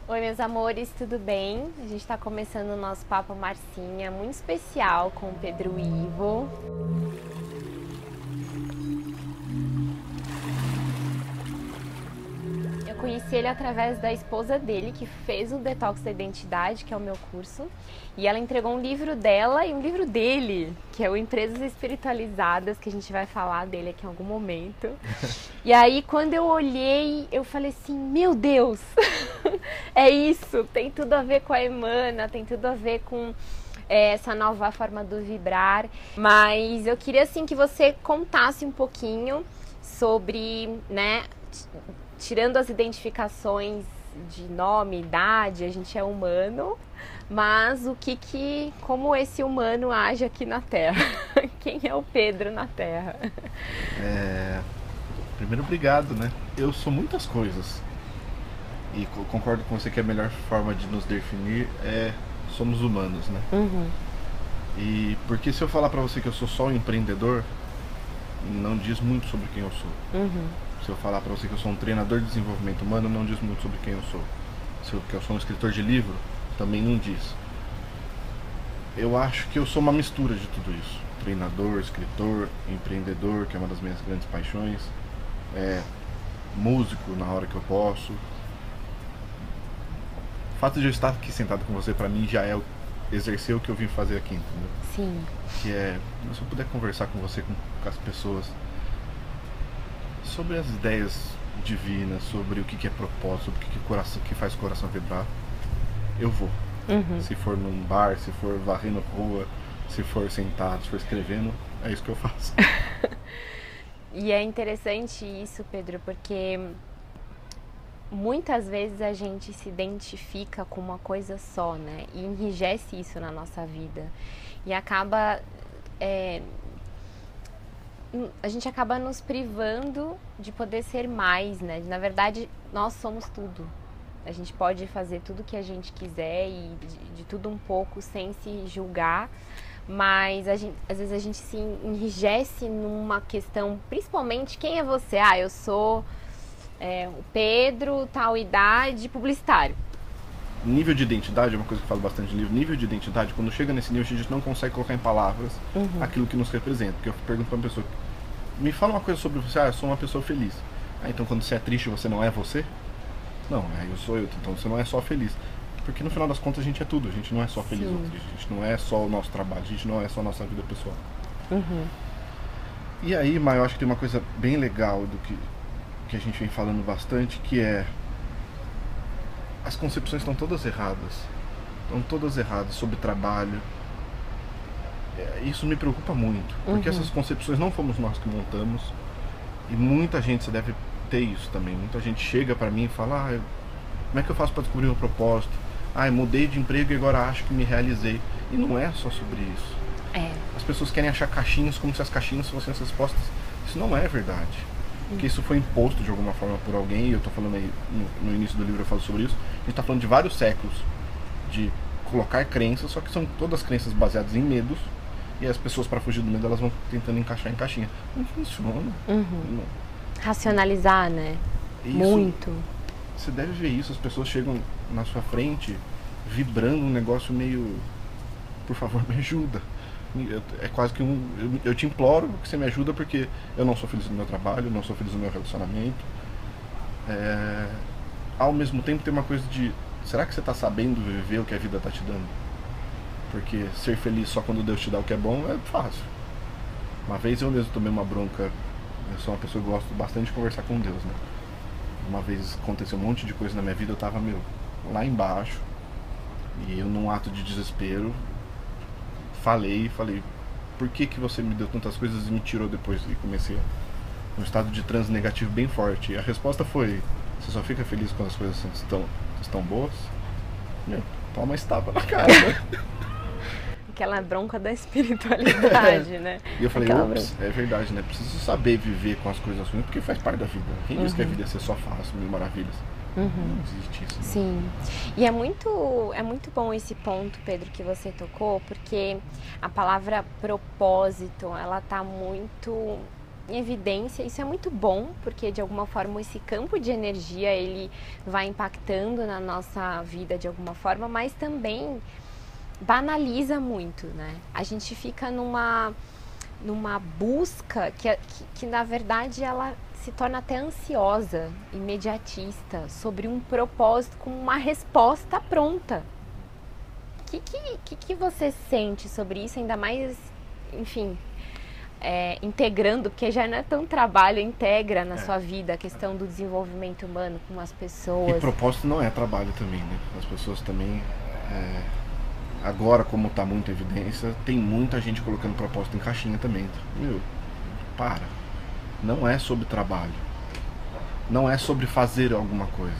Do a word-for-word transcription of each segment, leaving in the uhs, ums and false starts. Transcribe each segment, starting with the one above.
Oi, meus amores, tudo bem? A gente está começando o nosso Papo Marcinha, muito especial com o Pedro Ivo. Eu conheci ele através da esposa dele, que fez o Detox da Identidade, que é o meu curso. E ela entregou um livro dela e um livro dele, que é o Empresas Espiritualizadas, que a gente vai falar dele aqui em algum momento. E aí, quando eu olhei, eu falei assim, meu Deus, é isso, tem tudo a ver com a Emana, tem tudo a ver com é, essa nova forma do vibrar. Mas eu queria, assim, que você contasse um pouquinho sobre, né, tirando as identificações de nome, idade, a gente é humano, mas o que que, como esse humano age aqui na Terra? Quem é o Pedro na Terra? É... Primeiro, obrigado, né? Eu sou muitas coisas. E concordo com você que a melhor forma de nos definir é somos humanos, né? Uhum. E porque se eu falar pra você que eu sou só um empreendedor, não diz muito sobre quem eu sou. Uhum. Se eu falar pra você que eu sou um treinador de desenvolvimento humano, não diz muito sobre quem eu sou. Se eu, que eu sou um escritor de livro, também não diz. Eu acho que eu sou uma mistura de tudo isso. Treinador, escritor, empreendedor, que é uma das minhas grandes paixões. É, músico na hora que eu posso. O fato de eu estar aqui sentado com você, pra mim, já é exercer o que eu vim fazer aqui, entendeu? Sim. Que é, se eu puder conversar com você, com, com as pessoas, sobre as ideias divinas, sobre o que, que é propósito, sobre o que, que, é coração, que faz o coração vibrar, eu vou. Uhum. Se for num bar, se for varrendo rua, se for sentado, se for escrevendo, é isso que eu faço. E é interessante isso, Pedro, porque muitas vezes a gente se identifica com uma coisa só, né? E enrijece isso na nossa vida. E acaba... É, a gente acaba nos privando de poder ser mais, né? Na verdade, nós somos tudo. A gente pode fazer tudo que a gente quiser e de, de tudo um pouco sem se julgar. Mas a gente, às vezes a gente se enrijece numa questão, principalmente quem é você? Ah, eu sou é, o Pedro, tal idade, publicitário. Nível de identidade é uma coisa que eu falo bastante no livro. Nível de identidade, quando chega nesse nível, a gente não consegue colocar em palavras uhum. aquilo que nos representa. Porque eu pergunto pra uma pessoa, me fala uma coisa sobre você. Ah, eu sou uma pessoa feliz. Ah, então quando você é triste, você não é você? Não, eu sou eu, então você não é só feliz. Porque no final das contas a gente é tudo, a gente não é só feliz, a gente não é só o nosso trabalho, a gente não é só a nossa vida pessoal. Uhum. E aí, mas eu acho que tem uma coisa bem legal do que, que a gente vem falando bastante, que é as concepções estão todas erradas. Estão todas erradas sobre trabalho. É, isso me preocupa muito, porque uhum. essas concepções não fomos nós que montamos. E muita gente, você deve ter isso também, muita gente chega pra mim e fala, ah, eu, como é que eu faço pra descobrir o meu propósito? Ah, eu mudei de emprego e agora acho que me realizei. E não é só sobre isso. É. As pessoas querem achar caixinhas como se as caixinhas fossem as respostas. Isso não é verdade. Hum. Porque isso foi imposto de alguma forma por alguém, e eu tô falando aí, no, no início do livro eu falo sobre isso. A gente tá falando de vários séculos de colocar crenças, só que são todas crenças baseadas em medos. E as pessoas, para fugir do medo, elas vão tentando encaixar em caixinha. Não funciona. Uhum. Não. Racionalizar, né? Isso, muito. Você deve ver isso, as pessoas chegam na sua frente vibrando um negócio meio, por favor, me ajuda. É quase que um, eu, eu te imploro que você me ajuda, porque eu não sou feliz no meu trabalho, não sou feliz no meu relacionamento. É, ao mesmo tempo tem uma coisa de, será que você está sabendo viver o que a vida está te dando? Porque ser feliz só quando Deus te dá o que é bom é fácil. Uma vez eu mesmo tomei uma bronca, eu sou uma pessoa que gosto bastante de conversar com Deus, né? Uma vez aconteceu um monte de coisa na minha vida, eu tava, meu, lá embaixo. E eu, num ato de desespero, falei, falei, por que que você me deu tantas coisas e me tirou depois? E comecei um estado de transe negativo bem forte. E a resposta foi, você só fica feliz quando as coisas estão, estão boas? Meu, toma estava na cara, né? Aquela bronca da espiritualidade, né? E eu falei, Aquela ops, bronca. é verdade, né? Preciso saber viver com as coisas ruins, porque faz parte da vida. Quem Uhum. diz que a vida ia ser só fácil, mil maravilhas? Uhum. Não existe isso. Né? Sim. E é muito, é muito bom esse ponto, Pedro, que você tocou, porque a palavra propósito, ela tá muito em evidência. Isso é muito bom, porque de alguma forma esse campo de energia ele vai impactando na nossa vida de alguma forma, mas também banaliza muito, né? A gente fica numa, numa busca que, que, que na verdade ela se torna até ansiosa, imediatista, sobre um propósito com uma resposta pronta. O que, que, que você sente sobre isso, ainda mais, enfim, é, integrando, porque já não é tão trabalho, integra na é. sua vida a questão do desenvolvimento humano com as pessoas. E propósito não é trabalho também, né? As pessoas também, é, agora como está muito em evidência, tem muita gente colocando propósito em caixinha também. Meu, para. Não é sobre trabalho. Não é sobre fazer alguma coisa.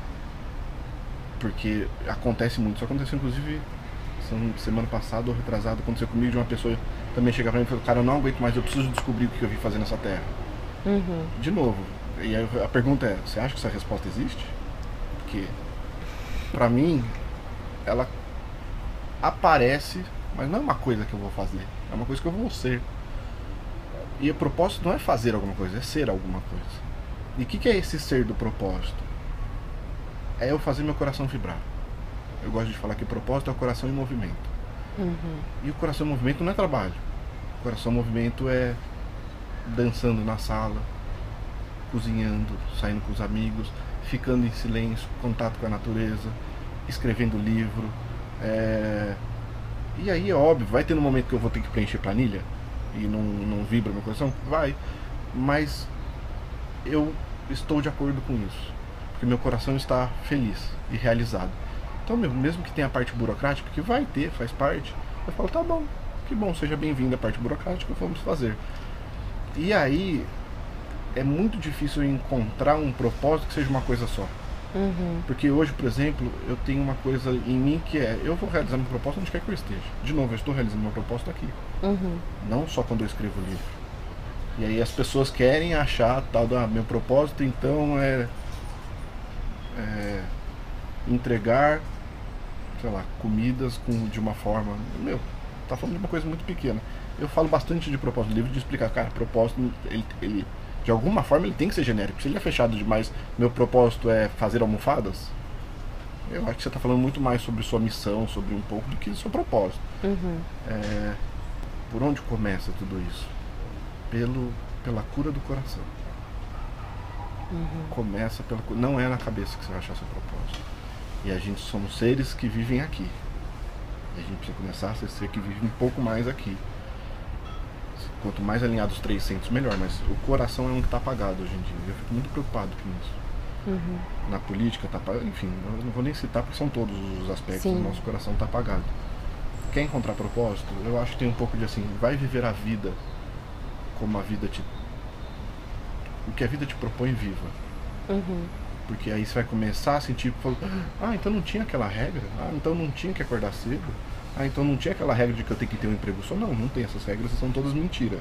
Porque acontece muito. Isso aconteceu inclusive semana passada ou retrasada, aconteceu comigo, de uma pessoa também chegar pra mim e falar, cara, eu não aguento mais, eu preciso descobrir o que eu vim fazer nessa terra. Uhum. De novo. E aí a pergunta é, você acha que essa resposta existe? Porque pra mim ela aparece, mas não é uma coisa que eu vou fazer, é uma coisa que eu vou ser. E o propósito não é fazer alguma coisa, é ser alguma coisa. E o que, que é esse ser do propósito? É eu fazer meu coração vibrar. Eu gosto de falar que o propósito é o coração em movimento. Uhum. E o coração em movimento não é trabalho. O coração em movimento é dançando na sala, cozinhando, saindo com os amigos, ficando em silêncio, contato com a natureza, escrevendo livro. É... E aí é óbvio, vai ter um momento que eu vou ter que preencher planilha e não, não vibra meu coração? Vai. Mas eu estou de acordo com isso. Porque meu coração está feliz e realizado. Então, mesmo que tenha a parte burocrática, que vai ter, faz parte, eu falo, tá bom, que bom, seja bem-vindo à parte burocrática, vamos fazer. E aí, é muito difícil encontrar um propósito que seja uma coisa só. Uhum. Porque hoje, por exemplo, eu tenho uma coisa em mim que é, eu vou realizar meu propósito onde quer que eu esteja. De novo, eu estou realizando meu propósito aqui. Uhum. Não só quando eu escrevo o livro. E aí as pessoas querem achar tal do ah, meu propósito, então é, é entregar, sei lá, comidas com, de uma forma... Meu, tá falando de uma coisa muito pequena. Eu falo bastante de propósito do livro, de explicar, cara, propósito, ele, ele, de alguma forma ele tem que ser genérico. Se ele é fechado demais, meu propósito é fazer almofadas, eu acho que você tá falando muito mais sobre sua missão, sobre um pouco do que seu propósito. Uhum. É, por onde começa tudo isso? Pelo, pela cura do coração. Uhum. Começa pela... Não é na cabeça que você vai achar seu propósito. E a gente somos seres que vivem aqui. E a gente precisa começar a ser ser que vive um pouco mais aqui. Quanto mais alinhados os três centros, melhor. Mas o coração é um que está apagado hoje em dia. Eu fico muito preocupado com isso. Uhum. Na política está apagado. Enfim, eu não vou nem citar porque são todos os aspectos. Sim. O nosso coração está apagado. Quer encontrar propósito? Eu acho que tem um pouco de assim, vai viver a vida como a vida te... O que a vida te propõe, viva. Uhum. Porque aí você vai começar a sentir, ah, então não tinha aquela regra, ah, então não tinha que acordar cedo, ah, então não tinha aquela regra de que eu tenho que ter um emprego só. Não, não tem essas regras, são todas mentiras.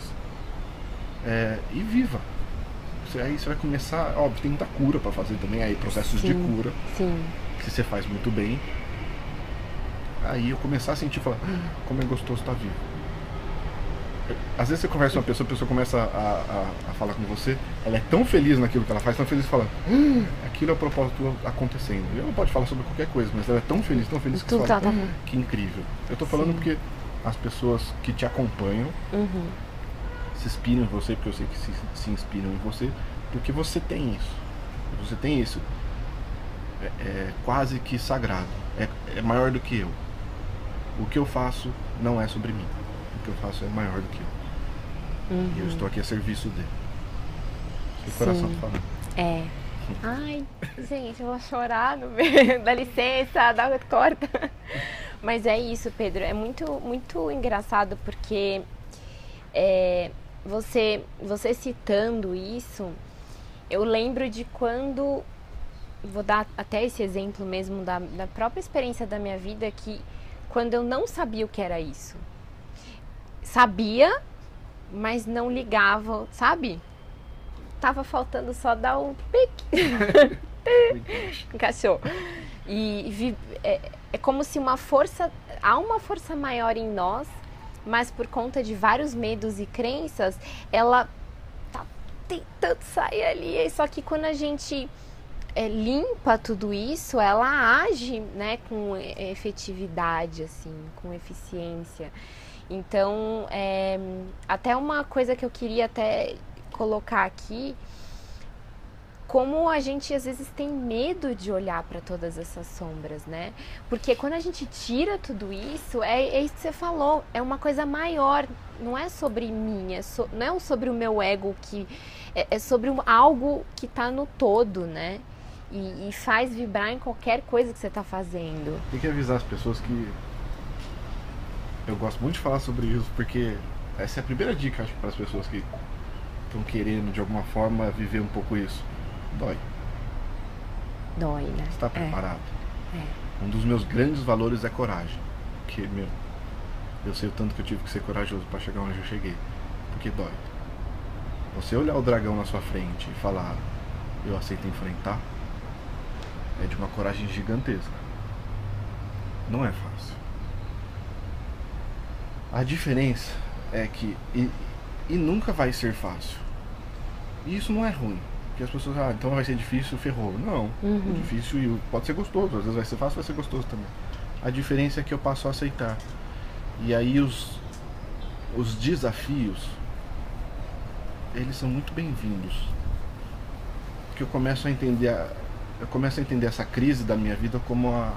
É, e viva. Você, aí você vai começar, óbvio, tem muita cura pra fazer também, aí processos Sim. de cura, Sim. que você faz muito bem. Aí eu começar a sentir, falar, ah, como é gostoso estar vivo. Às vezes você conversa com uma pessoa, a pessoa começa a, a, a falar com você, ela é tão feliz naquilo que ela faz, tão feliz que fala, ah, aquilo é o propósito acontecendo. E ela pode falar sobre qualquer coisa, mas ela é tão feliz, tão feliz que você fala, ah, que incrível. Eu tô falando Sim. porque as pessoas que te acompanham uhum. se inspiram em você, porque eu sei que se, se inspiram em você, porque você tem isso. Você tem isso. É, é quase que sagrado. É, é maior do que eu. O que eu faço não é sobre mim. O que eu faço é maior do que eu. Uhum. E eu estou aqui a serviço dele. O coração tá falando. É. Ai, gente, eu vou chorar no meio. Dá licença, dá corta. Mas é isso, Pedro. É muito, muito engraçado porque é, você, você citando isso, eu lembro de quando... Vou dar até esse exemplo mesmo da, da própria experiência da minha vida, que quando eu não sabia o que era isso. Sabia, mas não ligava, sabe? Tava faltando só dar um pique. Encaixou. E vi, é, é como se uma força, há uma força maior em nós, mas por conta de vários medos e crenças, ela tá tentando sair ali. Só que quando a gente é, limpa tudo isso, ela age, né, com efetividade, assim, com eficiência. Então, é, até uma coisa que eu queria até colocar aqui, como a gente às vezes tem medo de olhar para todas essas sombras, né? Porque quando a gente tira tudo isso, é, é isso que você falou, é uma coisa maior, não é sobre mim, é so, não é sobre o meu ego, que é, é sobre um, algo que está no todo, né? E, e faz vibrar em qualquer coisa que você está fazendo. Tem que avisar as pessoas que eu gosto muito de falar sobre isso, porque essa é a primeira dica, acho, para as pessoas que estão querendo de alguma forma viver um pouco isso. Dói. Dói, né? Você está preparado? É. É. Um dos meus grandes valores é coragem. Porque, meu, eu sei o tanto que eu tive que ser corajoso para chegar onde eu cheguei. Porque dói. Você olhar o dragão na sua frente e falar, eu aceito enfrentar, é de uma coragem gigantesca. Não é fácil. A diferença é que, e, e nunca vai ser fácil. E isso não é ruim. Porque as pessoas, ah, então vai ser difícil, ferrou. Não, Uhum. é difícil e pode ser gostoso. Às vezes vai ser fácil, vai ser gostoso também. A diferença é que eu passo a aceitar. E aí os, os desafios, eles são muito bem-vindos. Porque eu começo a entender, a, eu começo a entender essa crise da minha vida como a,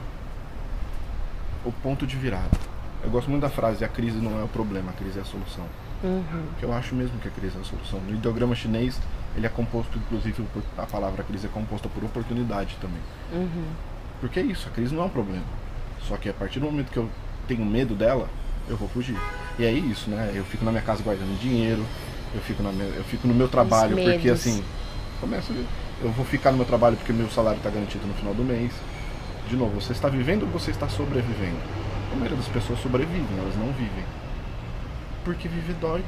o ponto de virada. Eu gosto muito da frase, a crise não é o problema, a crise é a solução. Uhum. Que eu acho mesmo que a crise é a solução. No ideograma chinês, ele é composto, inclusive, por, a palavra crise é composta por oportunidade também. Uhum. Porque é isso, a crise não é um problema. Só que a partir do momento que eu tenho medo dela, eu vou fugir. E é isso, né? Eu fico na minha casa guardando dinheiro, eu fico, na minha, eu fico no meu trabalho, porque assim, começa, eu vou ficar no meu trabalho porque meu salário está garantido no final do mês. De novo, você está vivendo ou você está sobrevivendo? A maioria das pessoas sobrevivem, elas não vivem. Porque viver dói.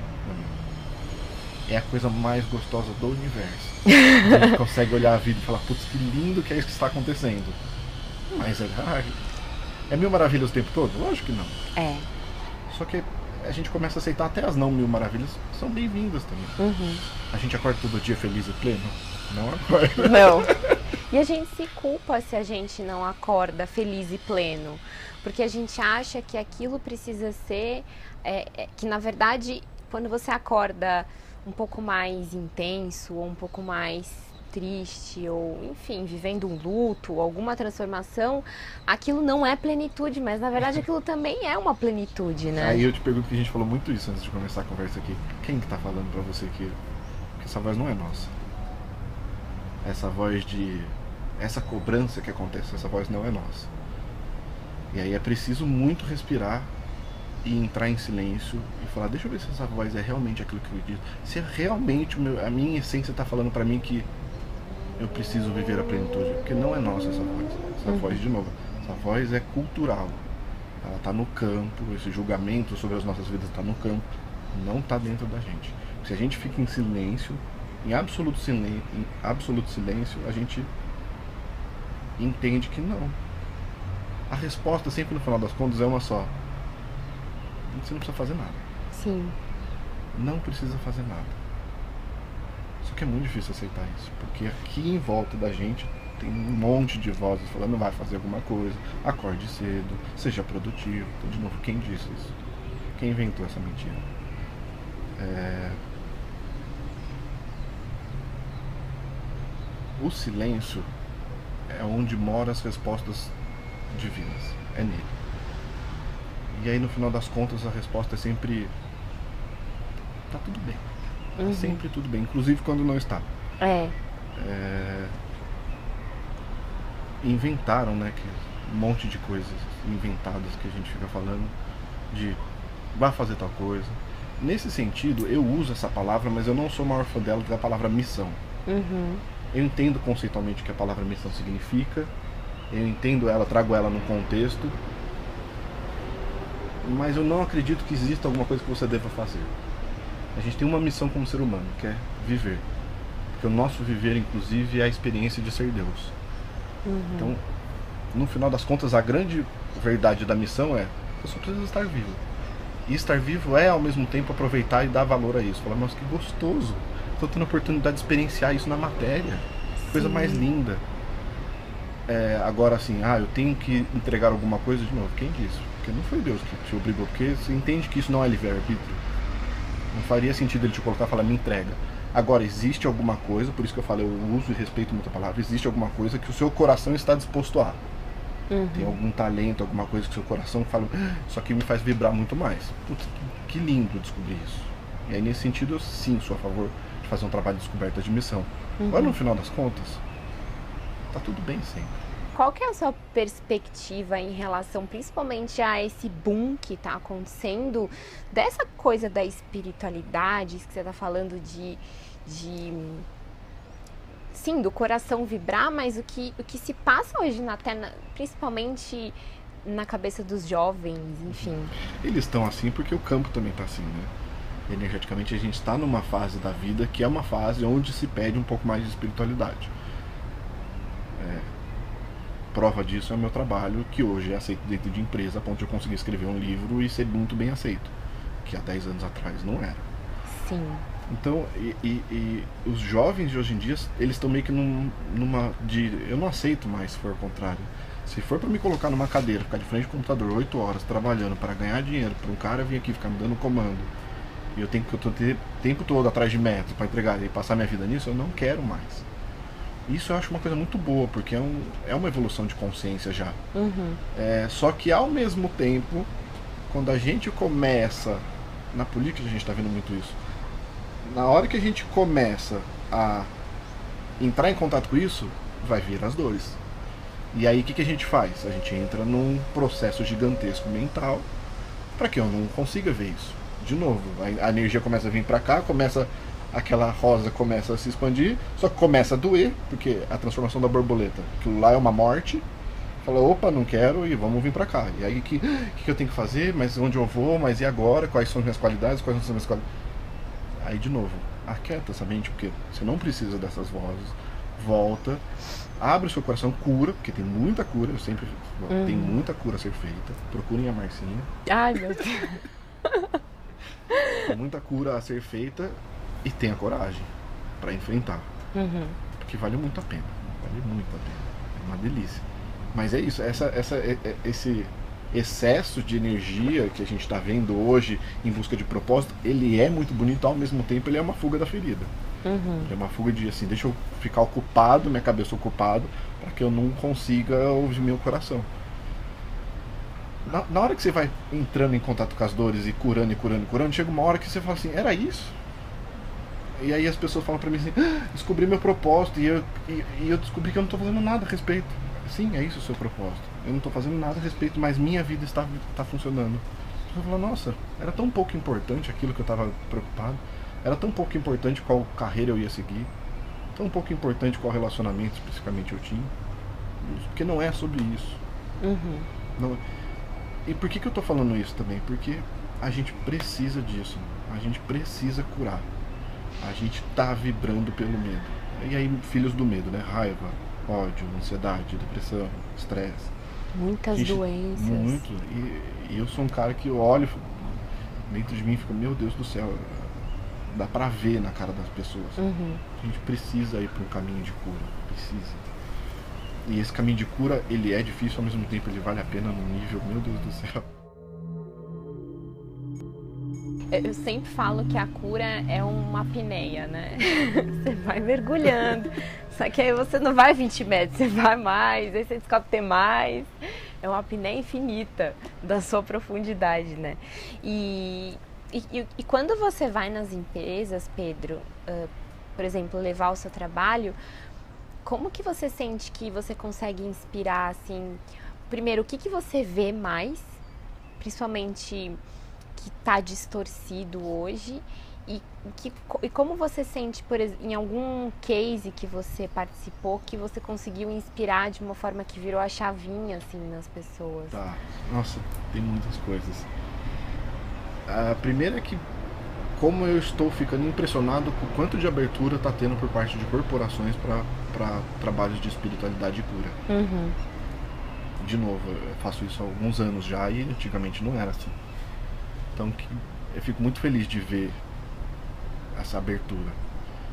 É a coisa mais gostosa do universo. A gente consegue olhar a vida e falar, putz, que lindo que é isso que está acontecendo. Mas é, ah, é mil maravilhas o tempo todo? Lógico que não. É. Só que a gente começa a aceitar até as não mil maravilhas, são bem-vindas também. Uhum. A gente acorda todo dia feliz e pleno? Não acorda. Não. E a gente se culpa se a gente não acorda feliz e pleno. Porque a gente acha que aquilo precisa ser... É, é, que na verdade, quando você acorda um pouco mais intenso, ou um pouco mais triste, ou enfim, vivendo um luto, alguma transformação, aquilo não é plenitude, mas na verdade aquilo também é uma plenitude, né? Aí eu te pergunto, que a gente falou muito isso antes de começar a conversa aqui. Quem que tá falando pra você que, que essa voz não é nossa? Essa voz de... Essa cobrança que acontece, essa voz não é nossa. E aí é preciso muito respirar e entrar em silêncio e falar, deixa eu ver se essa voz é realmente aquilo que eu acredito. Se é realmente o meu, a minha essência está falando para mim que eu preciso viver a plenitude. Porque não é nossa essa voz. Essa uhum. voz, de novo, essa voz é cultural. Ela está no campo, esse julgamento sobre as nossas vidas está no campo, não está dentro da gente. Se a gente fica em silêncio, em absoluto silêncio, em absoluto silêncio, a gente entende que não. A resposta sempre no final das contas é uma só. Você não precisa fazer nada. Sim. Não precisa fazer nada. Só que é muito difícil aceitar isso, porque aqui em volta da gente tem um monte de vozes falando, vai fazer alguma coisa, acorde cedo, seja produtivo. Então, de novo, quem disse isso? Quem inventou essa mentira? É... O silêncio é onde moram as respostas divinas. É nele. E aí no final das contas a resposta é sempre tá tudo bem. Uhum. É sempre tudo bem, inclusive quando não está. É. É... Inventaram, né, que um monte de coisas inventadas que a gente fica falando de vai fazer tal coisa. Nesse sentido, eu uso essa palavra, mas eu não sou o maior fã dela da palavra missão. Uhum. Eu entendo conceitualmente o que a palavra missão significa. Eu entendo ela, trago ela no contexto. Mas eu não acredito que exista alguma coisa que você deva fazer. A gente tem uma missão como ser humano, que é viver. Porque o nosso viver, inclusive, é a experiência de ser Deus. Uhum. Então, no final das contas, a grande verdade da missão é eu só preciso estar vivo. E estar vivo é, ao mesmo tempo, aproveitar e dar valor a isso. Falar, nossa, que gostoso tô tendo a oportunidade de experienciar isso na matéria. Coisa Sim. mais linda. É, agora assim, ah, eu tenho que entregar alguma coisa de novo. Quem disse? Porque não foi Deus que te obrigou. Porque você entende que isso não é livre-arbítrio. Não faria sentido ele te colocar e falar, me entrega. Agora, existe alguma coisa, por isso que eu falo, eu uso e respeito muito a palavra, existe alguma coisa que o seu coração está disposto a. Uhum. Tem algum talento, alguma coisa que o seu coração fala, isso aqui me faz vibrar muito mais. Putz, que lindo descobrir isso. E aí, nesse sentido, eu sim sou a favor de fazer um trabalho de descoberta de missão. Uhum. Agora, no final das contas, tá tudo bem sempre. Qual que é a sua perspectiva em relação principalmente a esse boom que está acontecendo, dessa coisa da espiritualidade, que você está falando de, de, sim, do coração vibrar, mas o que, o que se passa hoje, na, até na, principalmente na cabeça dos jovens, enfim. Eles estão assim porque o campo também está assim, né? Energeticamente a gente está numa fase da vida que é uma fase onde se pede um pouco mais de espiritualidade. É... Prova disso é o meu trabalho, que hoje é aceito dentro de empresa, a ponto de eu conseguir escrever um livro e ser muito bem aceito, que há dez anos atrás não era. Sim. Então, e, e, e os jovens de hoje em dia, eles estão meio que num, numa de, eu não aceito mais se for ao contrário. Se for para me colocar numa cadeira, ficar de frente ao computador oito horas trabalhando para ganhar dinheiro, para um cara vir aqui ficar me dando comando, e eu tenho que eu tô o tempo todo atrás de metas para entregar e passar minha vida nisso, eu não quero mais. Isso eu acho uma coisa muito boa, porque é, um, é uma evolução de consciência já. Uhum. É, só que ao mesmo tempo, quando a gente começa, na política a gente está vendo muito isso, na hora que a gente começa a entrar em contato com isso, vai vir as dores. E aí o que, que a gente faz? A gente entra num processo gigantesco mental para que eu não consiga ver isso. De novo, a, a energia começa a vir para cá, começa... aquela rosa começa a se expandir, só que começa a doer, porque a transformação da borboleta, aquilo lá é uma morte, fala, opa, não quero e vamos vir pra cá. E aí, o que, que, que eu tenho que fazer? Mas onde eu vou? Mas e agora? Quais são as minhas qualidades? Quais não são as minhas qualidades? Aí, de novo, aquieta essa mente, porque você não precisa dessas vozes, volta, abre o seu coração, cura, porque tem muita cura, eu sempre uhum. tem muita cura a ser feita, procurem a Marcinha. Ai, meu Deus. Tem muita cura a ser feita. E tenha coragem para enfrentar. Uhum. Porque vale muito a pena. Vale muito a pena. É uma delícia. Mas é isso, essa, essa, esse excesso de energia que a gente está vendo hoje em busca de propósito, ele é muito bonito, ao mesmo tempo ele é uma fuga da ferida. Uhum. É uma fuga de assim, deixa eu ficar ocupado, minha cabeça ocupada, para que eu não consiga ouvir meu coração. Na, na hora que você vai entrando em contato com as dores e curando e curando e curando, chega uma hora que você fala assim, era isso? E aí as pessoas falam pra mim assim, ah, descobri meu propósito e eu, e, e eu descobri que eu não tô fazendo nada a respeito. Sim, é isso o seu propósito. Eu não tô fazendo nada a respeito, mas minha vida está, está funcionando. Você fala, nossa, era tão pouco importante aquilo que eu estava preocupado. Era tão pouco importante qual carreira eu ia seguir. Tão pouco importante qual relacionamento especificamente eu tinha. Porque não é sobre isso. Uhum. Não, e por que, que eu tô falando isso também? Porque a gente precisa disso. A gente precisa curar. A gente tá vibrando pelo medo. E aí, filhos do medo, né? Raiva, ódio, ansiedade, depressão, estresse. Muitas gente, doenças. Muito. E, e eu sou um cara que eu olho dentro de mim e fico, meu Deus do céu, dá pra ver na cara das pessoas. Uhum. A gente precisa ir pra um caminho de cura. Precisa. E esse caminho de cura, ele é difícil, ao mesmo tempo ele vale a pena num nível, meu Deus do céu. Eu sempre falo que a cura é uma apneia, né? Você vai mergulhando, só que aí você não vai vinte metros, você vai mais, aí você descobre ter mais. É uma apneia infinita da sua profundidade, né? E, e, e quando você vai nas empresas, Pedro, uh, por exemplo, levar o seu trabalho, como que você sente que você consegue inspirar, assim, primeiro, o que, que você vê mais, principalmente que está distorcido hoje, e, que, e como você sente, por exemplo, em algum case que você participou, que você conseguiu inspirar de uma forma que virou a chavinha, assim, nas pessoas? Tá, nossa, tem muitas coisas. A primeira é que, como eu estou ficando impressionado com o quanto de abertura está tendo por parte de corporações para trabalhos de espiritualidade e cura. Uhum. De novo, eu faço isso há alguns anos já e antigamente não era assim. Então eu fico muito feliz de ver essa abertura.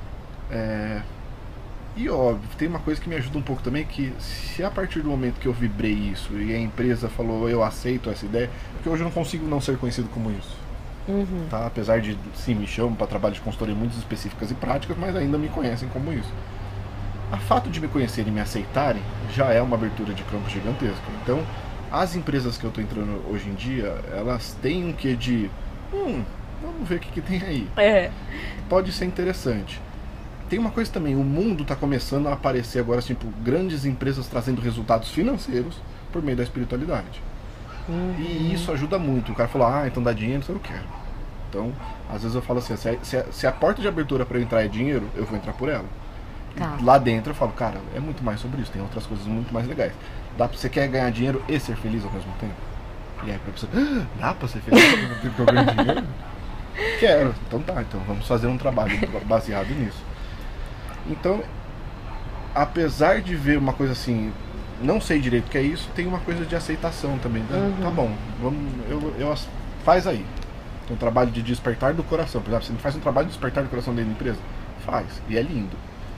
É, e óbvio, tem uma coisa que me ajuda um pouco também, que se a partir do momento que eu vibrei isso e a empresa falou eu aceito essa ideia, porque hoje eu não consigo não ser conhecido como isso. Uhum. Tá? Apesar de, sim, me chamam para trabalho de consultoria muito específicas e práticas, mas ainda me conhecem como isso. A fato de me conhecerem e me aceitarem já é uma abertura de campo gigantesca. Então, as empresas que eu estou entrando hoje em dia, elas têm um quê de... Hum, vamos ver o que, que tem aí. É. Pode ser interessante. Tem uma coisa também, o mundo está começando a aparecer agora, tipo, grandes empresas trazendo resultados financeiros por meio da espiritualidade. Uhum. E isso ajuda muito. O cara falou, ah, então dá dinheiro, eu não quero. Então, às vezes eu falo assim, se a, se a, se a porta de abertura para eu entrar é dinheiro, eu vou entrar por ela. Tá. Lá dentro eu falo, cara, é muito mais sobre isso, tem outras coisas muito mais legais. Dá pra, você quer ganhar dinheiro e ser feliz ao mesmo tempo? E aí pra pessoa, ah, dá pra ser feliz ao mesmo tempo que eu ganho dinheiro? Quero. Então tá, então vamos fazer um trabalho baseado nisso. Então, apesar de ver uma coisa assim, não sei direito o que é isso, tem uma coisa de aceitação também. Uhum. Tá bom, vamos, eu, eu, faz aí. Tem um trabalho de despertar do coração. Por exemplo, você faz um trabalho de despertar do coração dentro da empresa? Faz, e é lindo.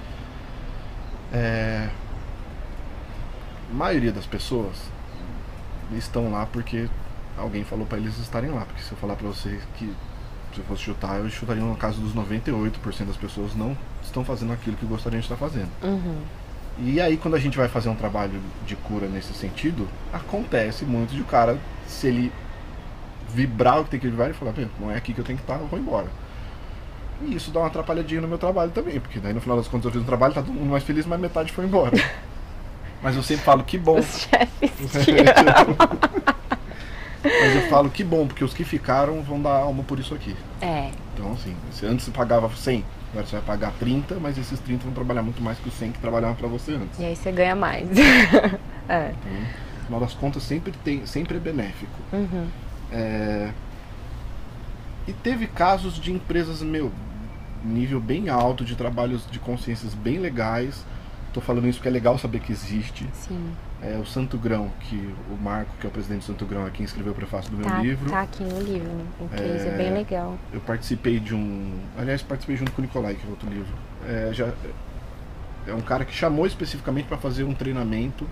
É... A maioria das pessoas estão lá porque alguém falou para eles estarem lá. Porque se eu falar para vocês que se eu fosse chutar, eu chutaria no caso dos noventa e oito por cento das pessoas não estão fazendo aquilo que gostariam de estar fazendo. Uhum. E aí quando a gente vai fazer um trabalho de cura nesse sentido, acontece muito de o cara, se ele vibrar o que tem que vibrar, ele fala, não é aqui que eu tenho que estar, eu vou embora. E isso dá uma atrapalhadinha no meu trabalho também, porque daí no final das contas eu fiz um trabalho, tá todo mundo mais feliz, mas metade foi embora. Mas eu sempre falo, que bom. Os chefes te Mas eu falo, que bom, porque os que ficaram vão dar alma por isso aqui. É. Então assim, se antes você pagava cem, agora você vai pagar trinta, mas esses trinta vão trabalhar muito mais que os cem que trabalhavam pra você antes. E aí você ganha mais. É. Então, no final das contas, sempre, tem, sempre é benéfico. Uhum. É... E teve casos de empresas, meu, nível bem alto, de trabalhos de consciências bem legais. Tô falando isso porque é legal saber que existe. Sim. É, o Santo Grão, que o Marco, que é o presidente do Santo Grão, é quem escreveu o prefácio do meu tá, livro. Tá aqui no livro, um case é, bem legal. Eu participei de um... Aliás, participei junto com o Nicolai, que é outro livro. É, já, é um cara que chamou especificamente para fazer um treinamento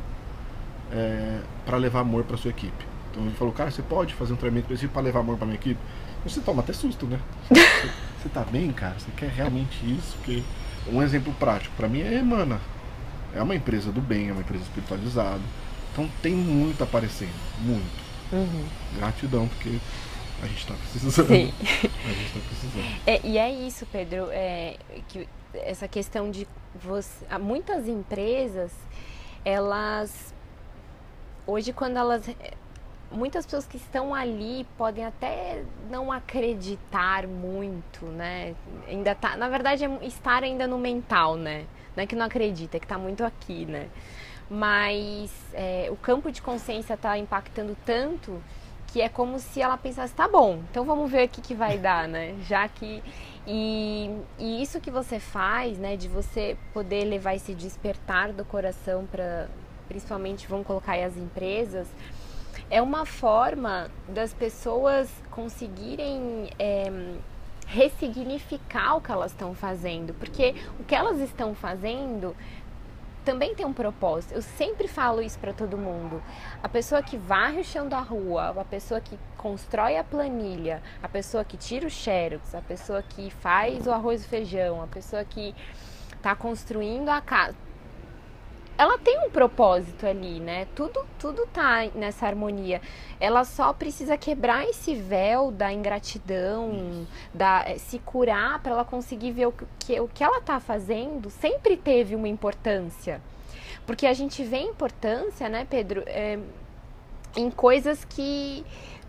é, para levar amor para sua equipe. Então ele falou, cara, você pode fazer um treinamento específico para levar amor para minha equipe? Você toma até susto, né? Você, você tá bem, cara? Você quer realmente isso? Porque um exemplo prático para mim é Emana. É uma empresa do bem, é uma empresa espiritualizada. Então tem muito aparecendo, muito. Uhum. Gratidão, porque a gente tá precisando. Sim. A gente tá precisando. É, e é isso, Pedro, é, que essa questão de você, muitas empresas, elas hoje quando elas, muitas pessoas que estão ali podem até não acreditar muito, né? Ainda tá, na verdade é estar ainda no mental, né? Não é que não acredita, é que está muito aqui, né? Mas é, o campo de consciência está impactando tanto que é como se ela pensasse, tá bom, então vamos ver o que, que vai dar, né? Já que... E, e isso que você faz, né? De você poder levar esse despertar do coração para, principalmente, vamos colocar aí as empresas, é uma forma das pessoas conseguirem... É, ressignificar o que elas estão fazendo, porque o que elas estão fazendo também tem um propósito. Eu sempre falo isso para todo mundo. A pessoa que varre o chão da rua, a pessoa que constrói a planilha, a pessoa que tira o xerox, a pessoa que faz o arroz e feijão, a pessoa que está construindo a casa, ela tem um propósito ali, né? Tudo, tudo tá nessa harmonia. Ela só precisa quebrar esse véu da ingratidão, da, se curar para ela conseguir ver o que, o que ela tá fazendo sempre teve uma importância. Porque a gente vê importância, né, Pedro, é, em coisas que,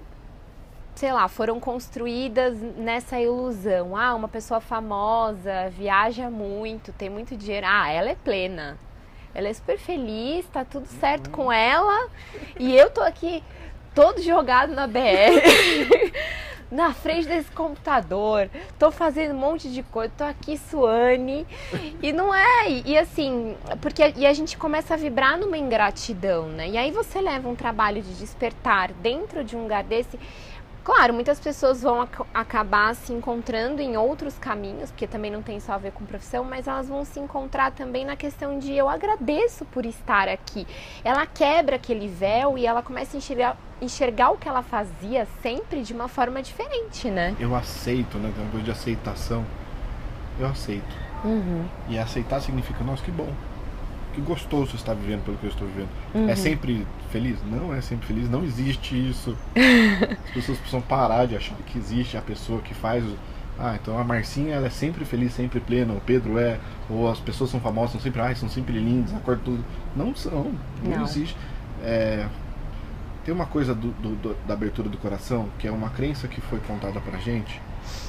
sei lá, foram construídas nessa ilusão. Ah, uma pessoa famosa, viaja muito, tem muito dinheiro. Ah, ela é plena. Ela é super feliz, tá tudo certo uhum. com ela. E eu tô aqui todo jogado na B R, na frente desse computador. Tô fazendo um monte de coisa, tô aqui suane. E não é, e, e assim, porque e a gente começa a vibrar numa ingratidão, né? E aí você leva um trabalho de despertar dentro de um lugar desse. Claro, muitas pessoas vão ac acabar se encontrando em outros caminhos, porque também não tem só a ver com profissão, mas elas vão se encontrar também na questão de eu agradeço por estar aqui. Ela quebra aquele véu e ela começa a enxergar, enxergar o que ela fazia sempre de uma forma diferente, né? Eu aceito, né? Tem uma coisa de aceitação. Eu aceito. Uhum. E aceitar significa, nossa, que bom. Que gostoso estar vivendo pelo que eu estou vivendo. Uhum. É sempre feliz? Não é sempre feliz, não existe isso. As pessoas precisam parar de achar que existe a pessoa que faz. Ah, então a Marcinha ela é sempre feliz, sempre plena, o Pedro é, ou as pessoas são famosas, são sempre, ah, são sempre lindas, acordo tudo. Não são, não, não. existe. É, tem uma coisa do, do, do, da abertura do coração, que é uma crença que foi contada pra gente,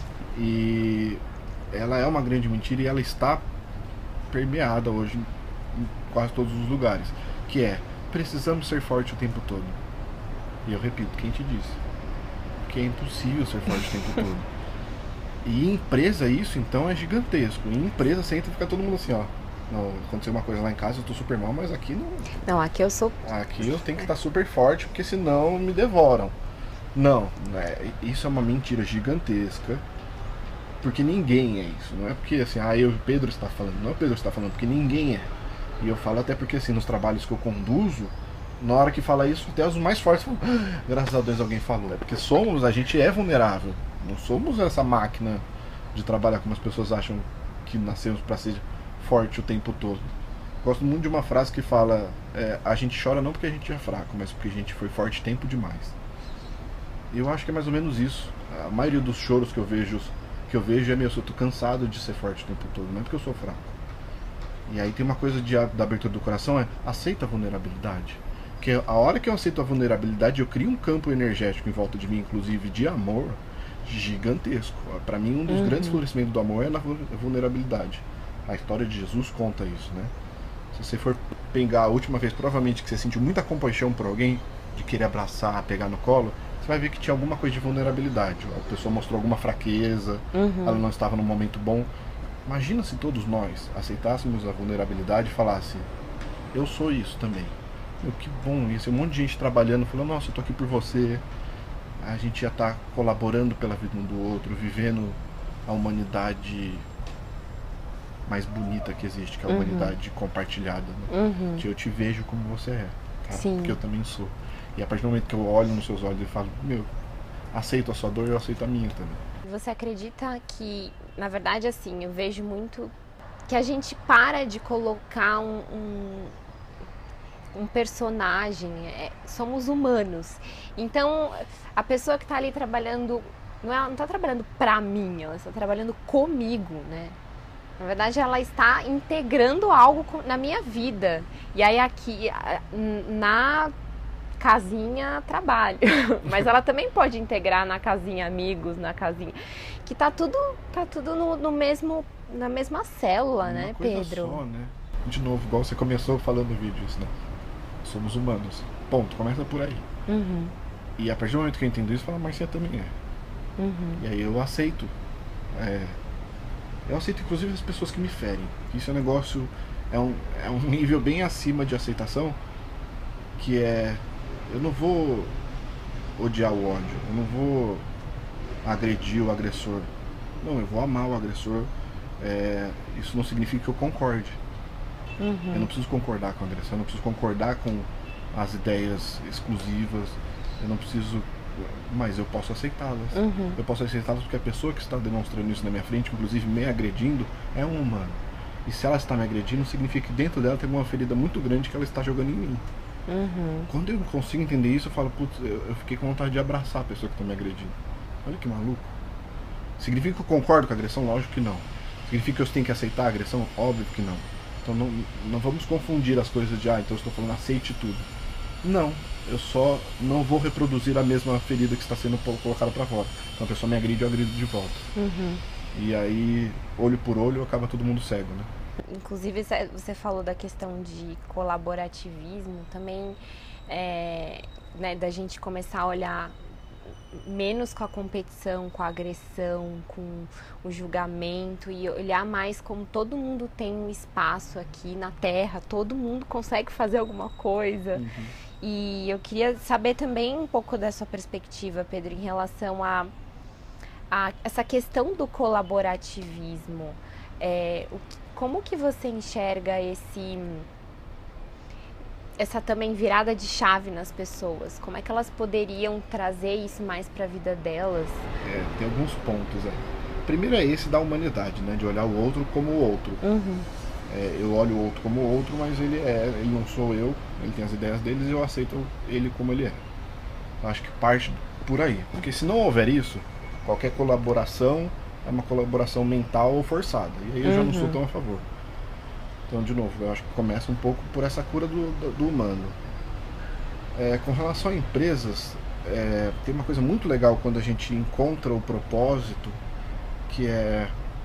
e ela é uma grande mentira e ela está permeada hoje em quase todos os lugares, que é, precisamos ser forte o tempo todo. E eu repito, quem te disse? Que é impossível ser forte o tempo todo. E em empresa isso então é gigantesco. Em empresa você entra e fica todo mundo assim, ó. Não, aconteceu uma coisa lá em casa, eu tô super mal, mas aqui não. Não, aqui eu sou. Aqui eu tenho que estar super forte, porque senão me devoram. Não, né? Isso é uma mentira gigantesca. Porque ninguém é isso. Não é porque assim, ah, eu e o Pedro está falando. Não é o Pedro está falando, porque ninguém é. E eu falo até porque assim, nos trabalhos que eu conduzo, na hora que fala isso, até os mais fortes falam, ah, graças a Deus alguém falou. É porque somos, a gente é vulnerável. Não somos essa máquina de trabalhar como as pessoas acham que nascemos para ser forte o tempo todo. Gosto muito de uma frase que fala, é, a gente chora não porque a gente é fraco, mas porque a gente foi forte tempo demais. E eu acho que é mais ou menos isso. A maioria dos choros que eu vejo, que eu vejo é meu, eu tô cansado de ser forte o tempo todo, não é porque eu sou fraco. E aí tem uma coisa de, da abertura do coração, é aceita a vulnerabilidade. Porque a hora que eu aceito a vulnerabilidade, eu crio um campo energético em volta de mim, inclusive de amor, gigantesco. Para mim, um dos uhum. grandes florescimentos do amor é na vulnerabilidade. A história de Jesus conta isso, né? Se você for pegar a última vez, provavelmente que você sentiu muita compaixão por alguém, de querer abraçar, pegar no colo, você vai ver que tinha alguma coisa de vulnerabilidade. A pessoa mostrou alguma fraqueza, uhum. ela não estava num momento bom. Imagina se todos nós aceitássemos a vulnerabilidade e falasse, eu sou isso também. Meu, que bom isso. Um monte de gente trabalhando, falando, nossa, eu tô aqui por você. A gente já tá colaborando pela vida um do outro, vivendo a humanidade mais bonita que existe, que é a uhum. humanidade compartilhada. Né? Uhum. Que eu te vejo como você é, tá? Porque eu também sou. E a partir do momento que eu olho nos seus olhos e falo, meu, aceito a sua dor, eu aceito a minha também. Você acredita que, na verdade, assim, eu vejo muito que a gente para de colocar um, um, um personagem, é, somos humanos. Então, a pessoa que está ali trabalhando, não, é, não está trabalhando pra mim, ela está trabalhando comigo, né? Na verdade, ela está integrando algo na minha vida. E aí aqui, na casinha, trabalho. Mas ela também pode integrar na casinha amigos, na casinha... Que tá tudo, tá tudo no, no mesmo, na mesma célula, Uma né, coisa Pedro? Só, né? De novo, igual você começou falando no vídeo, isso, né? Somos humanos. Ponto. Começa por aí. Uhum. E a partir do momento que eu entendo isso, eu falo, mas você também é. Uhum. E aí eu aceito. É... Eu aceito inclusive as pessoas que me ferem. Isso é um negócio, é um, é um nível bem acima de aceitação, que é, eu não vou odiar o ódio, eu não vou agredir o agressor. Não, eu vou amar o agressor. É, isso não significa que eu concorde. Uhum. Eu não preciso concordar com a agressão, eu não preciso concordar com as ideias exclusivas, eu não preciso... Mas eu posso aceitá-las. Uhum. Eu posso aceitá-las porque a pessoa que está demonstrando isso na minha frente, inclusive me agredindo, é um humano. E se ela está me agredindo, significa que dentro dela tem uma ferida muito grande que ela está jogando em mim. Uhum. Quando eu consigo entender isso, eu falo, putz, eu fiquei com vontade de abraçar a pessoa que está me agredindo. Olha que maluco. Significa que eu concordo com a agressão? Lógico que não. Significa que eu tenho que aceitar a agressão? Óbvio que não. Então não, não vamos confundir as coisas de, ah, então eu estou falando aceite tudo. Não. Eu só não vou reproduzir a mesma ferida que está sendo colocada para fora. Então a pessoa me agride, eu agrido de volta. Uhum. E aí, olho por olho, acaba todo mundo cego, né? Inclusive, você falou da questão de colaborativismo, também, é, né, da gente começar a olhar menos com a competição, com a agressão, com o julgamento, e olhar mais como todo mundo tem um espaço aqui na Terra, todo mundo consegue fazer alguma coisa. Uhum. E eu queria saber também um pouco da sua perspectiva, Pedro, em relação a, a essa questão do colaborativismo. É, o, como que você enxerga esse, essa também virada de chave nas pessoas? Como é que elas poderiam trazer isso mais para a vida delas? É, tem alguns pontos aí. Primeiro é esse da humanidade, né? De olhar o outro como o outro. Uhum. É, eu olho o outro como o outro, mas ele é, ele não sou eu, ele tem as ideias deles e eu aceito ele como ele é. Acho que parte por aí. Porque se não houver isso, qualquer colaboração é uma colaboração mental ou forçada. E aí eu já não sou tão a favor. Então, de novo, eu acho que começa um pouco por essa cura do, do, do humano. É, com relação a empresas, é, tem uma coisa muito legal quando a gente encontra o propósito, que é: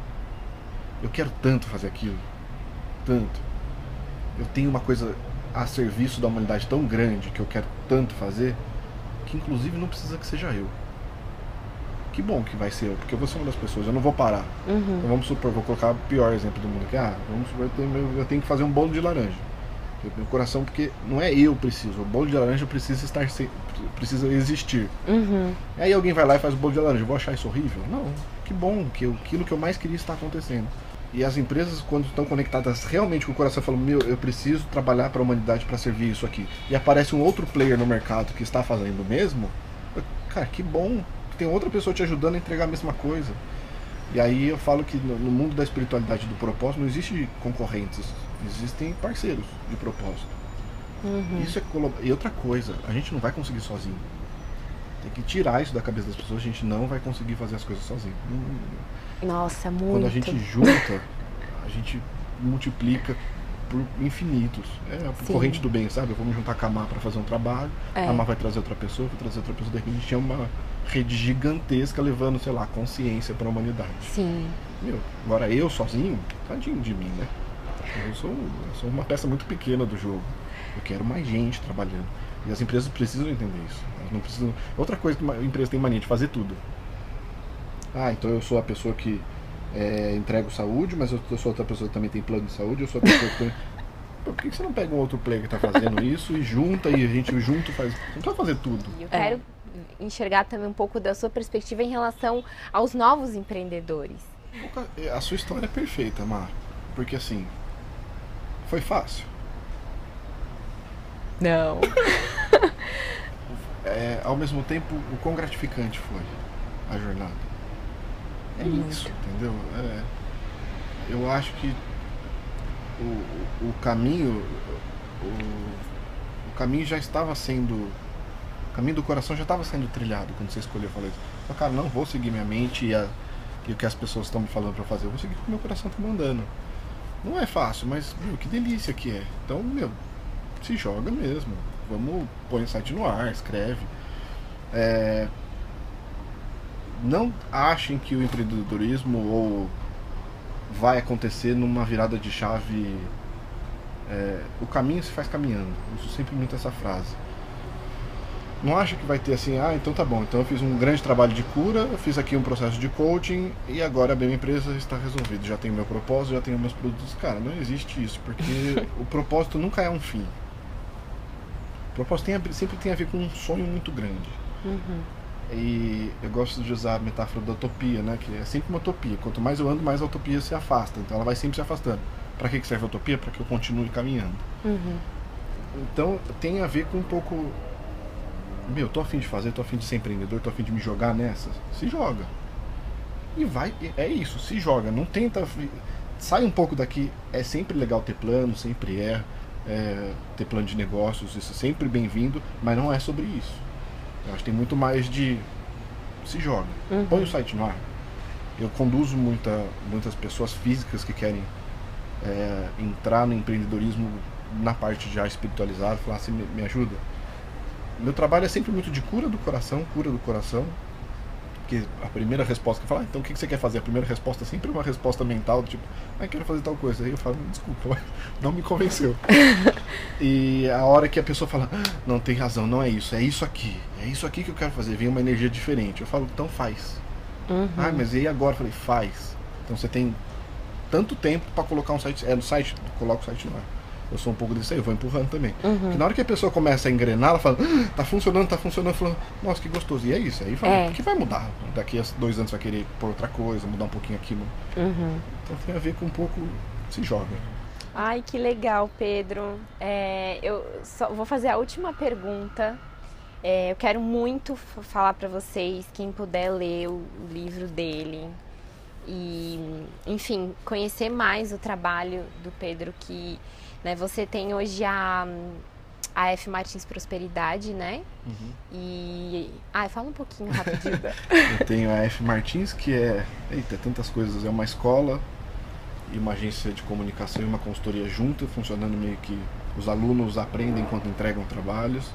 eu quero tanto fazer aquilo, tanto. Eu tenho uma coisa a serviço da humanidade tão grande que eu quero tanto fazer, que inclusive não precisa que seja eu. Que bom que vai ser eu, porque eu vou ser uma das pessoas, eu não vou parar. Uhum. Então, vamos supor, vou colocar o pior exemplo do mundo, que ah, vamos supor, eu tenho, eu tenho que fazer um bolo de laranja. Meu coração, porque não é eu preciso, o bolo de laranja precisa estar precisa existir. Uhum. Aí alguém vai lá e faz o bolo de laranja, eu vou achar isso horrível? Não, que bom, que eu, aquilo que eu mais queria está acontecendo. E as empresas, quando estão conectadas realmente com o coração, falam: meu, eu preciso trabalhar para a humanidade para servir isso aqui. E aparece um outro player no mercado que está fazendo o mesmo, cara, que bom, tem outra pessoa te ajudando a entregar a mesma coisa. E aí eu falo que no mundo da espiritualidade do propósito não existe concorrentes, existem parceiros de propósito. Uhum. Isso é colab... E outra coisa, a gente não vai conseguir sozinho. Tem que tirar isso da cabeça das pessoas, a gente não vai conseguir fazer as coisas sozinho. Nossa, muito. Quando a gente junta, a gente multiplica por infinitos. É a Sim. corrente do bem, sabe? Vamos juntar com a Má para fazer um trabalho, é. a Má vai trazer outra pessoa, vai trazer outra pessoa, de repente a gente tinha uma rede gigantesca levando, sei lá, consciência para a humanidade. Sim. Meu, agora eu sozinho, tadinho de mim, né? Eu sou, eu sou uma peça muito pequena do jogo. Eu quero mais gente trabalhando. E as empresas precisam entender isso. Elas não precisam... Outra coisa que uma empresa tem mania de fazer tudo. Ah, então eu sou a pessoa que é, entrego saúde, mas eu sou outra pessoa que também tem plano de saúde, eu sou a pessoa que tem... Pô, por que você não pega um outro player que está fazendo isso e junta e a gente junto faz... Não precisa fazer tudo. Eu quero é. enxergar também um pouco da sua perspectiva em relação aos novos empreendedores. A sua história é perfeita, Mar. Porque assim, foi fácil? Não. É, ao mesmo tempo, o quão gratificante foi a jornada. É Muito. isso, entendeu? É, eu acho que o, o caminho o, o caminho já estava sendo o caminho do coração já estava sendo trilhado quando você escolheu. Eu falei, cara, não vou seguir minha mente e, a, e o que as pessoas estão me falando para fazer, eu vou seguir o que meu coração está mandando. Não é fácil, mas meu, que delícia que é. Então, meu, se joga mesmo. Vamos pôr o site no ar, escreve. É, não achem que o empreendedorismo ou vai acontecer numa virada de chave. É, o caminho se faz caminhando. Eu uso sempre muito essa frase. Não acha que vai ter assim, ah, então tá bom, então eu fiz um grande trabalho de cura, eu fiz aqui um processo de coaching e agora a minha empresa está resolvida, já tenho meu propósito, já tenho meus produtos. Cara, não existe isso, porque o propósito nunca é um fim. O propósito tem a, sempre tem a ver com um sonho muito grande. Uhum. E eu gosto de usar a metáfora da utopia, né? Que é sempre uma utopia. Quanto mais eu ando, mais a utopia se afasta. Então ela vai sempre se afastando. Para que serve a utopia? Para que eu continue caminhando. Uhum. Então tem a ver com um pouco... Meu, tô a fim de fazer, tô a fim de ser empreendedor, tô a fim de me jogar nessa. Se joga. E vai, é isso, se joga. Não tenta... Sai um pouco daqui. É sempre legal ter plano, sempre é, é ter plano de negócios, isso é sempre bem-vindo, mas não é sobre isso. Eu acho que tem muito mais de... Se joga. Uhum. Põe o site no ar. Eu conduzo muita, muitas pessoas físicas que querem é, entrar no empreendedorismo na parte já espiritualizada, falar assim, me, me ajuda. Meu trabalho é sempre muito de cura do coração, cura do coração. Que a primeira resposta que eu falo, ah, então o que você quer fazer? A primeira resposta é sempre uma resposta mental, tipo, ah, quero fazer tal coisa. Aí eu falo, desculpa, não me convenceu. E a hora que a pessoa fala, ah, não, tem razão, não é isso, é isso aqui, é isso aqui que eu quero fazer, vem uma energia diferente. Eu falo, então faz. Uhum. Ah, mas e aí agora? Eu falei, faz. Então você tem tanto tempo para colocar um site, é no site, coloca o site no ar. Eu sou um pouco desse aí, eu vou empurrando também. Uhum. Porque na hora que a pessoa começa a engrenar, ela fala, ah, tá funcionando, tá funcionando, fala, nossa, que gostoso. E é isso, aí vai, é. que vai mudar. Daqui a dois anos vai querer pôr outra coisa, mudar um pouquinho aquilo. Uhum. Então tem a ver com um pouco, se joga. Ai, que legal, Pedro. É, eu só vou fazer a última pergunta. É, eu quero muito falar para vocês, quem puder ler o livro dele. E, enfim, conhecer mais o trabalho do Pedro, que né, você tem hoje a, a F. Martins Prosperidade, né? Uhum. E... Ah, fala um pouquinho rapidinho. Eu tenho a F. Martins, que é... Eita, tantas coisas. É uma escola e uma agência de comunicação e uma consultoria junta, funcionando meio que os alunos aprendem enquanto entregam trabalhos.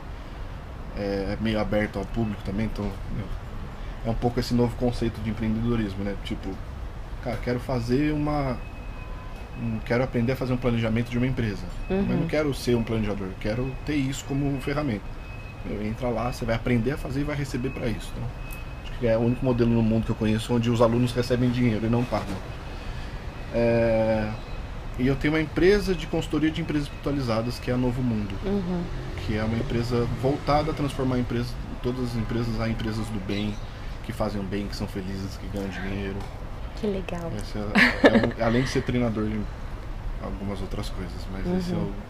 É meio aberto ao público também, então é um pouco esse novo conceito de empreendedorismo, né? Tipo, cara, quero fazer uma... Quero aprender a fazer um planejamento de uma empresa. Uhum. Mas não quero ser um planejador, quero ter isso como ferramenta. Eu entra lá, você vai aprender a fazer e vai receber para isso. Então, acho que é o único modelo no mundo que eu conheço onde os alunos recebem dinheiro e não pagam. É... E eu tenho uma empresa de consultoria de empresas espiritualizadas, que é a Novo Mundo. Uhum. Que é uma empresa voltada a transformar empresas, todas as empresas a empresas do bem, que fazem o bem, que são felizes, que ganham dinheiro. Que legal. Esse é, é um, além de ser treinador de algumas outras coisas, mas uhum. esse é o...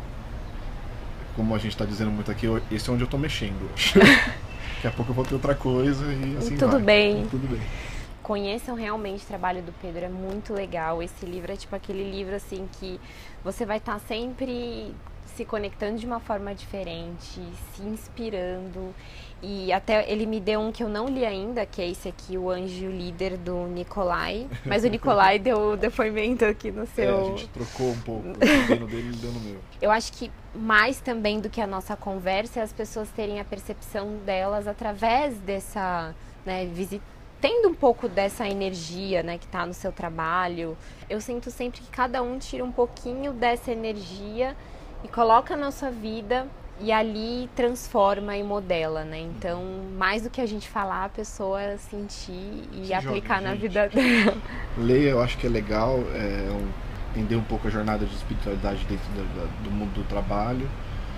Como a gente está dizendo muito aqui, esse é onde eu estou mexendo. Daqui a pouco eu vou ter outra coisa e assim e tudo vai. bem. E tudo bem. Conheçam realmente o trabalho do Pedro, é muito legal. Esse livro é tipo aquele livro assim que você vai estar sempre se conectando de uma forma diferente, se inspirando. E até ele me deu um que eu não li ainda, que é esse aqui, O Anjo Líder, do Nicolai. Mas o Nicolai deu o depoimento aqui no seu... É, a gente trocou um pouco. O dele, ele deu no meu. Eu acho que mais também do que a nossa conversa é as pessoas terem a percepção delas através dessa, né, visita, tendo um pouco dessa energia, né, que está no seu trabalho. Eu sinto sempre que cada um tira um pouquinho dessa energia e coloca na sua vida e ali transforma e modela, né? Então, mais do que a gente falar, a pessoa sentir e Se aplicar joga, na gente. vida dela. Ler, eu acho que é legal, é, um, entender um pouco a jornada de espiritualidade dentro do, do mundo do trabalho.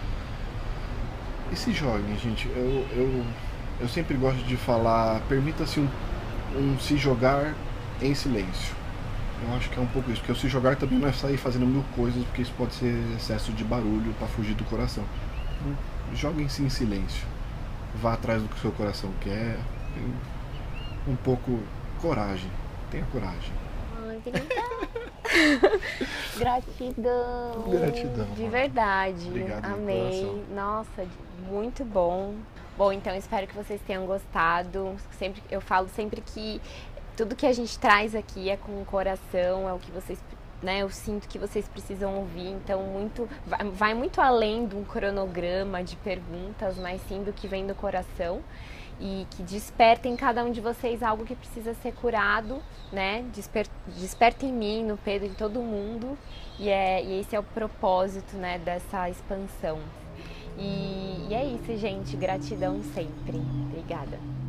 E se joguem, gente. Eu, eu, eu sempre gosto de falar, permita-se um, um se jogar em silêncio. Eu acho que é um pouco isso, porque o se jogar também não é sair fazendo mil coisas, porque isso pode ser excesso de barulho para fugir do coração. Joguem-se em silêncio, vá atrás do que o seu coração quer, tenha um pouco coragem, tenha coragem. Ai, que legal. Gratidão. Gratidão. De verdade. Obrigado. Amei. Nossa, muito bom. Bom, então espero que vocês tenham gostado. Sempre, eu falo sempre que tudo que a gente traz aqui é com o coração, é o que vocês, né, eu sinto que vocês precisam ouvir, então muito, vai, vai muito além de um cronograma de perguntas, mas sim do que vem do coração e que desperta em cada um de vocês algo que precisa ser curado, né, Desper, desperta em mim, no Pedro, em todo mundo, e, é, e esse é o propósito, né, dessa expansão. E, e é isso, gente, gratidão sempre. Obrigada.